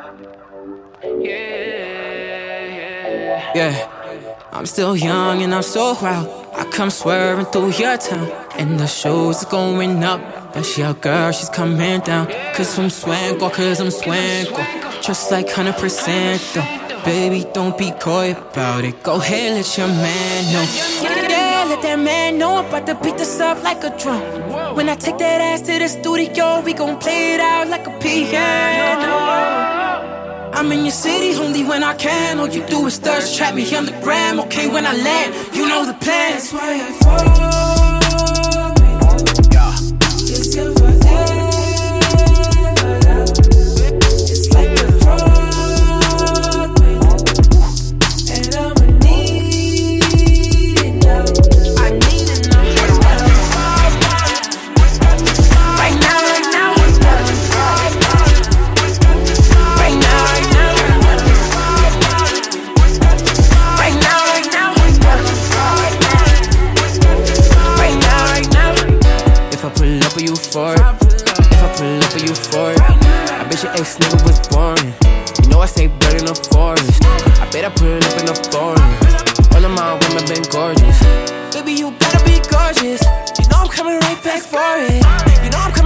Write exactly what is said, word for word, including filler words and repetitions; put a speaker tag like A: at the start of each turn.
A: Yeah, I'm still young and I'm so wild. I come swerving through your town, and the show's going up, but your girl, she's coming down. Cause I'm swanko, cause I'm swanko, just like one hundred percent though. Baby, don't be coy about it. Go ahead, let your man know. Yeah, let that man know. I'm about to beat this up like a drum. When I take that ass to the studio, we gon' play it out like a piano. I'm in your city only when I can. All you do is thirst trap me on the gram. Okay, when I land, you know the plan. That's why I fall with you. Just you forever. It's like a drug with you, and I'ma need it now. I need it now. Right now, right now. Right now, right now. Right now, right now. Right now, right now. If I pull up, are you for it? If I pull up, are you for it? I bet your ex nigga was boring. You know I stay bird in the forest. I bet I pull up in the forest. All of my women been gorgeous. Baby, you gotta be gorgeous. You know I'm coming right back for it. You know I'm